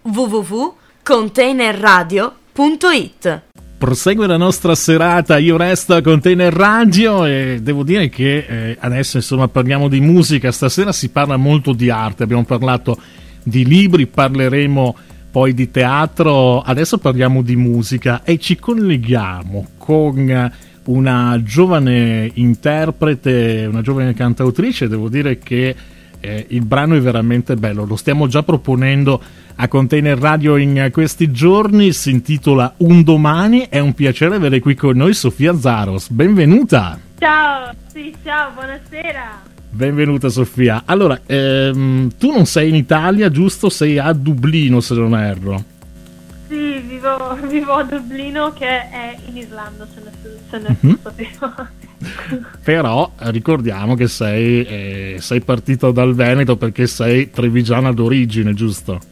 www.containerradio.it. Prosegue la nostra serata, io resto a Container Radio e devo dire che adesso insomma parliamo di musica, stasera si parla molto di arte, abbiamo parlato di libri, parleremo poi di teatro, adesso parliamo di musica e ci colleghiamo con una giovane interprete, una giovane cantautrice. Devo dire che il brano è veramente bello, lo stiamo già proponendo a Container Radio in questi giorni, si intitola Un domani. È un piacere avere qui con noi Sofia Zaros, benvenuta. Ciao, sì, ciao, buonasera. Benvenuta Sofia. Allora, tu non sei in Italia, giusto? Sei a Dublino, se non erro. Sì, vivo a Dublino, che è in Islanda, se ne sapevo. Però ricordiamo che sei partito dal Veneto perché sei trevigiana d'origine, giusto?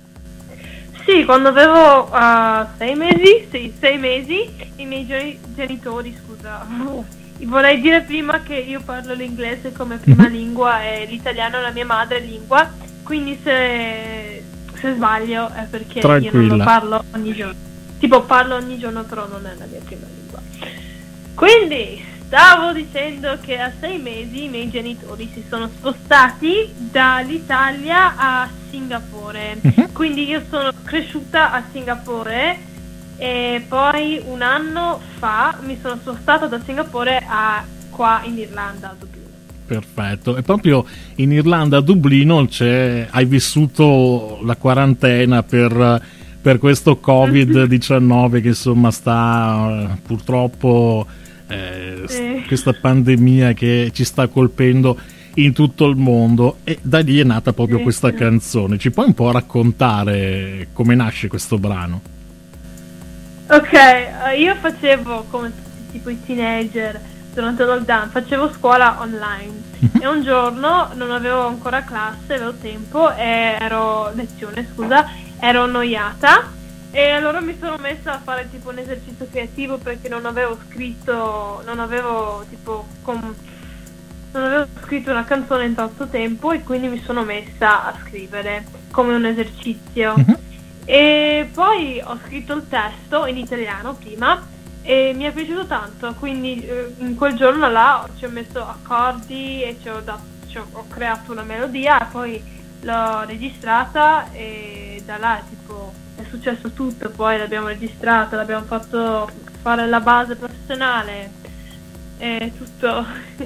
Sì, quando avevo 6 mesi, i miei genitori, scusa, vorrei dire prima che io parlo l'inglese come prima lingua e l'italiano è la mia madrelingua, quindi se sbaglio è perché tranquilla. Io non lo parlo ogni giorno. Tipo parlo ogni giorno, però non è la mia prima lingua. Quindi stavo dicendo che a 6 mesi i miei genitori si sono spostati dall'Italia a Singapore. Quindi io sono cresciuta a Singapore e poi un anno fa mi sono spostata da Singapore a qua in Irlanda, a Dublino. Perfetto, e proprio in Irlanda, a Dublino, hai vissuto la quarantena per questo Covid-19 che insomma sta purtroppo questa pandemia che ci sta colpendo in tutto il mondo, e da lì è nata proprio questa canzone. Ci puoi un po' raccontare come nasce questo brano? Ok, io facevo come tutti tipo i teenager durante il lockdown, facevo scuola online e un giorno non avevo ancora classe, avevo tempo e ero annoiata e allora mi sono messa a fare tipo un esercizio creativo perché non avevo scritto una canzone in tanto tempo e quindi mi sono messa a scrivere come un esercizio. E poi ho scritto il testo in italiano prima e mi è piaciuto tanto, quindi in quel giorno là ci ho messo accordi e ho creato una melodia e poi l'ho registrata e da là tipo è successo tutto. Poi l'abbiamo registrata, l'abbiamo fatto fare la base professionale e tutto.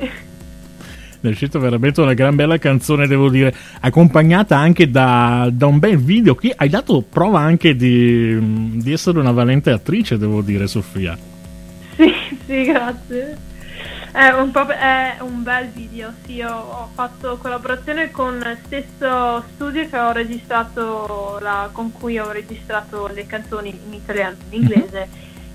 È uscita veramente una gran bella canzone, devo dire, accompagnata anche da un bel video. Qui hai dato prova anche di essere una valente attrice, devo dire, Sofia. Sì, grazie. È un bel video, sì, ho fatto collaborazione con lo stesso studio che ho registrato con cui ho registrato le canzoni in italiano e in inglese,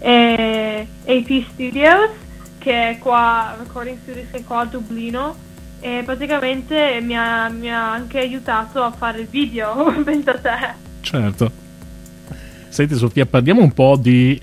AP Studios, che è qua, Recording Studios, che è qua a Dublino, e praticamente mi ha anche aiutato a fare il video. Pensa a te. Certo. Senti Sofia, parliamo un po' di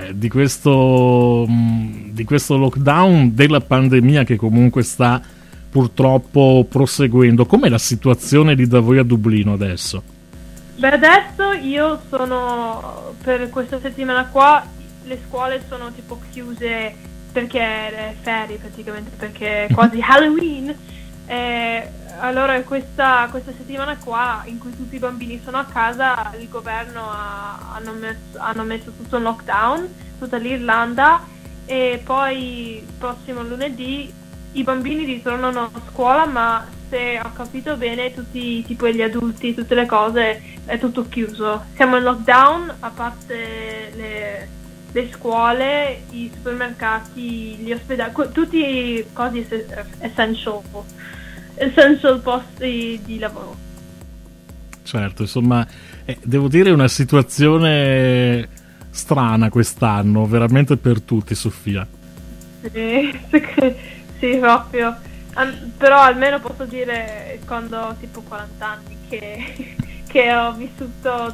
questo lockdown, della pandemia che comunque sta purtroppo proseguendo. Com'è la situazione lì da voi a Dublino adesso? Beh, adesso io sono, per questa settimana qua, le scuole sono tipo chiuse perché è ferie praticamente, perché è quasi Halloween. Allora questa settimana qua in cui tutti i bambini sono a casa, il governo hanno messo tutto in lockdown, tutta l'Irlanda, e poi prossimo lunedì i bambini ritornano a scuola, ma se ho capito bene tutti tipo gli adulti, tutte le cose è tutto chiuso. Siamo in lockdown a parte le scuole, i supermercati, gli ospedali, tutti cose essential posti di lavoro. Certo, insomma, devo dire una situazione strana quest'anno, veramente per tutti, Sofia. Sì, proprio. Però almeno posso dire, quando ho tipo 40 anni, che ho vissuto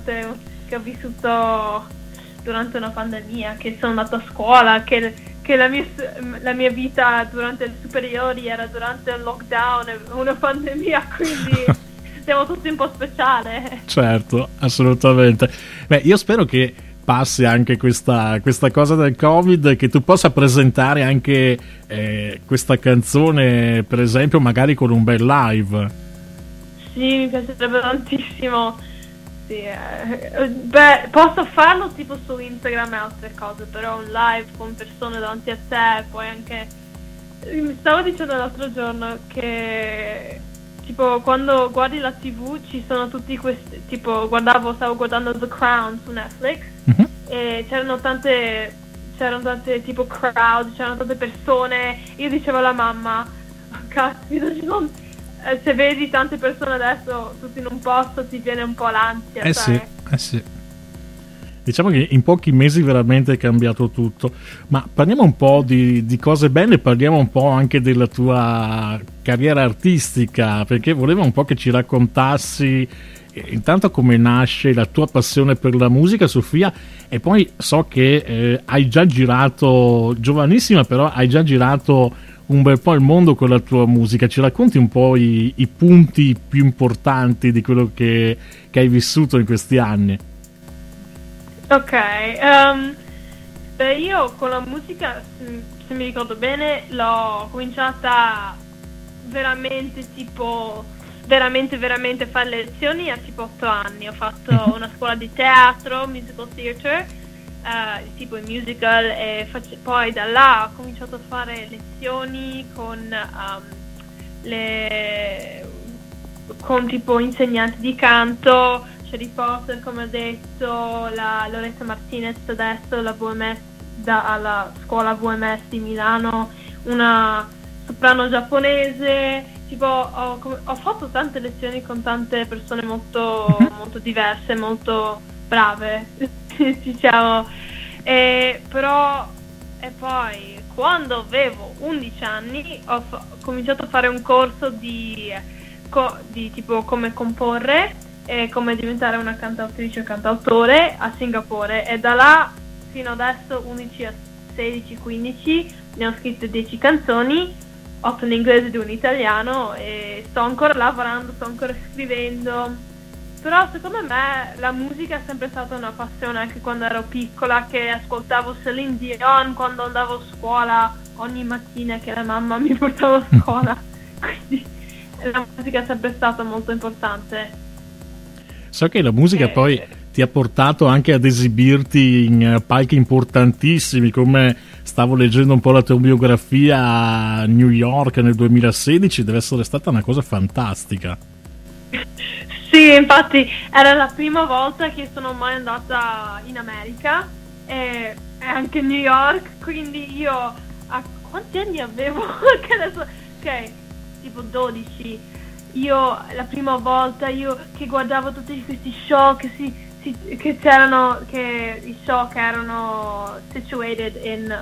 durante una pandemia, che sono andata a scuola, che la mia vita durante le superiori era durante un lockdown, una pandemia, quindi siamo tutti un po' speciale. Certo, assolutamente. Beh, io spero che passi anche questa cosa del Covid, che tu possa presentare anche questa canzone, per esempio, magari con un bel live. Sì, mi piacerebbe tantissimo. Sì, beh, posso farlo tipo su Instagram e altre cose, però un live con persone davanti a te, poi anche... Mi stavo dicendo l'altro giorno che tipo quando guardi la TV ci sono tutti questi, tipo stavo guardando The Crown su Netflix, e c'erano tante tipo crowd, c'erano tante persone. Io dicevo alla mamma, caspita, se vedi tante persone adesso tutti in un posto ti viene un po' l'ansia, sai? Sì. Diciamo che in pochi mesi veramente è cambiato tutto. Ma parliamo un po' di cose belle, parliamo un po' anche della tua carriera artistica, perché volevo un po' che ci raccontassi intanto come nasce la tua passione per la musica, Sofia, e poi so che hai già girato, giovanissima, però hai già girato un bel po' il mondo con la tua musica. Ci racconti un po' i punti più importanti di quello che hai vissuto in questi anni? Ok, beh, io con la musica, se mi ricordo bene, l'ho cominciata veramente veramente a fare lezioni a tipo 8 anni. Ho fatto una scuola di teatro, musical theater, tipo in musical, e poi da là ho cominciato a fare lezioni con tipo insegnanti di canto, Harry Potter, come ho detto, la Loretta Martinez adesso, la VMS, alla scuola VMS di Milano, una soprano giapponese. Tipo ho fatto tante lezioni con tante persone molto diverse, molto brave, diciamo. E poi quando avevo 11 anni ho cominciato a fare un corso di tipo come comporre e come diventare una cantautrice o cantautore a Singapore, e da là fino adesso 11 a 16, 15 ne ho scritte 10 canzoni, 8 in inglese e 2 in italiano, e sto ancora lavorando, sto ancora scrivendo. Però secondo me la musica è sempre stata una passione, anche quando ero piccola, che ascoltavo Celine Dion quando andavo a scuola ogni mattina, che la mamma mi portava a scuola. Quindi la musica è sempre stata molto importante. So che la musica poi ti ha portato anche ad esibirti in palchi importantissimi, come stavo leggendo un po' la tua biografia a New York nel 2016, deve essere stata una cosa fantastica. Sì, infatti era la prima volta che sono mai andata in America e anche New York, quindi io a quanti anni avevo? Che adesso, ok, tipo 12. Io la prima volta che guardavo tutti questi show che c'erano, che i show che erano situated in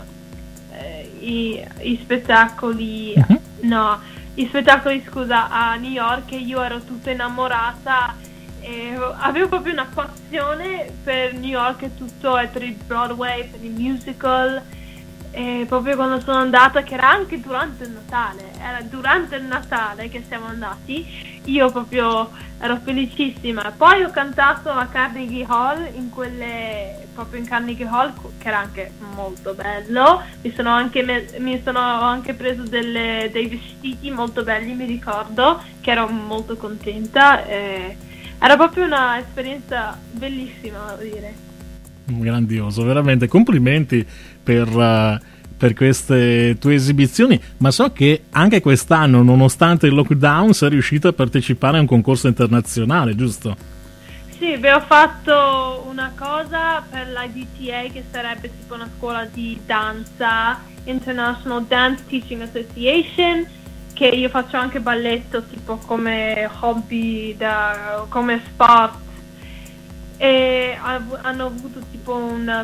i spettacoli, i spettacoli, scusa, a New York, e io ero tutta innamorata e avevo proprio una passione per New York e tutto, e per il Broadway, per il musical. E proprio quando sono andata, che era anche durante il Natale che siamo andati, io proprio ero felicissima. Poi ho cantato a Carnegie Hall, proprio in Carnegie Hall, che era anche molto bello. Mi sono anche preso dei vestiti molto belli, mi ricordo, che ero molto contenta. Era proprio un'esperienza bellissima, devo dire. Grandioso, veramente complimenti per queste tue esibizioni, ma so che anche quest'anno, nonostante il lockdown, sei riuscita a partecipare a un concorso internazionale, giusto? Sì, ho fatto una cosa per la DTA, che sarebbe tipo una scuola di danza, International Dance Teaching Association, che io faccio anche balletto tipo come hobby, come sport. E hanno avuto tipo una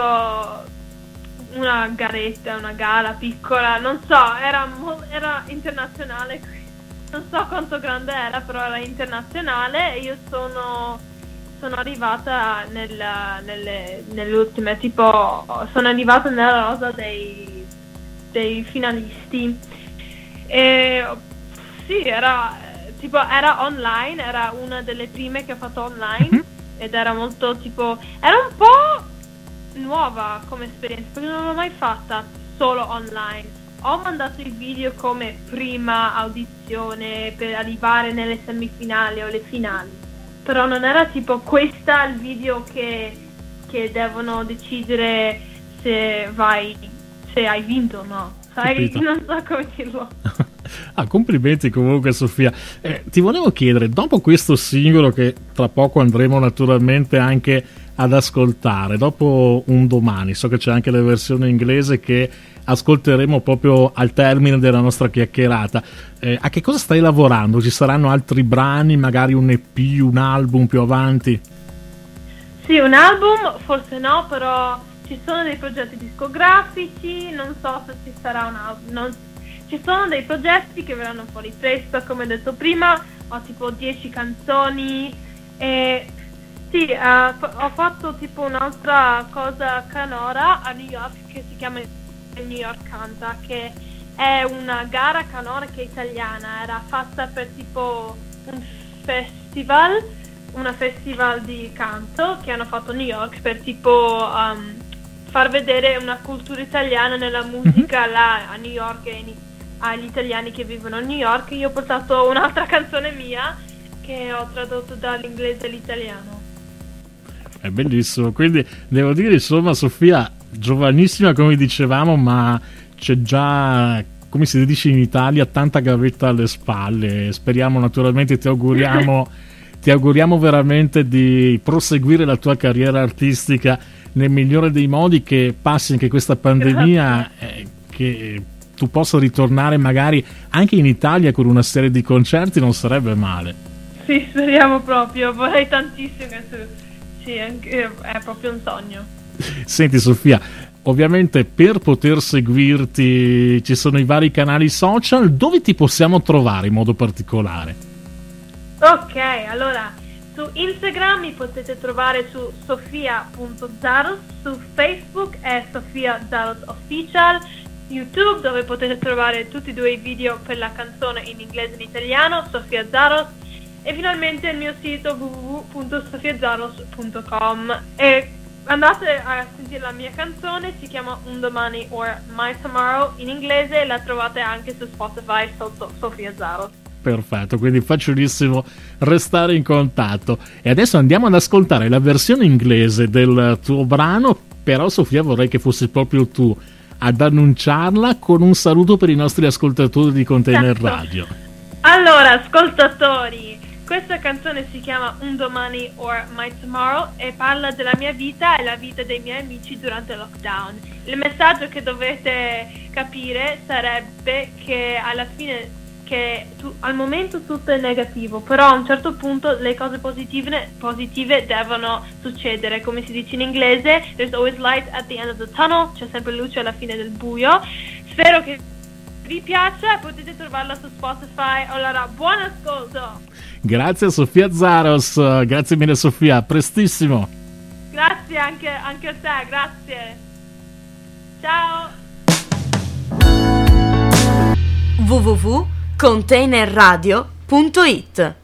garetta, una gara piccola, non so, era internazionale, non so quanto grande era, però era internazionale, e io sono arrivata nelle ultime, tipo sono arrivata nella rosa dei finalisti. E sì, era tipo era online, era una delle prime che ho fatto online, ed era molto tipo, era un po' nuova come esperienza perché non l'ho mai fatta solo online. Ho mandato il video come prima audizione per arrivare nelle semifinali o le finali, però non era tipo questa il video che devono decidere se hai vinto o no. Sai, Capito. non so come dirlo. Complimenti comunque Sofia. Ti volevo chiedere, dopo questo singolo che tra poco andremo naturalmente anche ad ascoltare, dopo Un domani, so che c'è anche la versione inglese che ascolteremo proprio al termine della nostra chiacchierata, a che cosa stai lavorando? Ci saranno altri brani, magari un EP, un album più avanti? Sì, un album forse no, però ci sono dei progetti discografici, non so se ci sarà un album, ci sono dei progetti che verranno fuori presto, come detto prima, ho tipo 10 canzoni e sì, ho fatto tipo un'altra cosa canora a New York che si chiama New York Canta, che è una gara canora che è italiana, era fatta per tipo una festival di canto che hanno fatto a New York per tipo far vedere una cultura italiana nella musica là a New York e agli italiani che vivono a New York. Io ho portato un'altra canzone mia che ho tradotto dall'inglese all'italiano. È bellissimo, quindi devo dire insomma Sofia, giovanissima come dicevamo, ma c'è già, come si dice in Italia, tanta gavetta alle spalle. Speriamo naturalmente, ti auguriamo veramente di proseguire la tua carriera artistica nel migliore dei modi, che passi anche questa pandemia, che tu possa ritornare magari anche in Italia con una serie di concerti, non sarebbe male. Sì, speriamo proprio, vorrei tantissimo che sì, è proprio un sogno. Senti Sofia, ovviamente per poter seguirti ci sono i vari canali social, dove ti possiamo trovare in modo particolare? Ok, allora su Instagram mi potete trovare su sofia.zaros, su Facebook è Sofia Zaros Official, YouTube dove potete trovare tutti e due i video per la canzone in inglese e in italiano, Sofia Zaros, e finalmente il mio sito www.sofiazaros.com, e andate a sentire la mia canzone, si chiama Un domani or My Tomorrow in inglese, e la trovate anche su Spotify sotto Sofia Zaros. Perfetto, quindi facilissimo restare in contatto. E adesso andiamo ad ascoltare la versione inglese del tuo brano, però Sofia vorrei che fossi proprio tu ad annunciarla con un saluto per i nostri ascoltatori di Container Radio. Allora, ascoltatori, questa canzone si chiama Un domani or My Tomorrow e parla della mia vita e la vita dei miei amici durante il lockdown. Il messaggio che dovete capire sarebbe che alla fine al momento tutto è negativo, però a un certo punto le cose positive devono succedere, come si dice in inglese, there's always light at the end of the tunnel, c'è sempre luce alla fine del buio. Spero che vi piaccia, potete trovarla su Spotify. Allora, buon ascolto. Grazie Sofia Zaros, grazie mille Sofia, a prestissimo. Grazie anche a te, grazie. Ciao. www.containerradio.it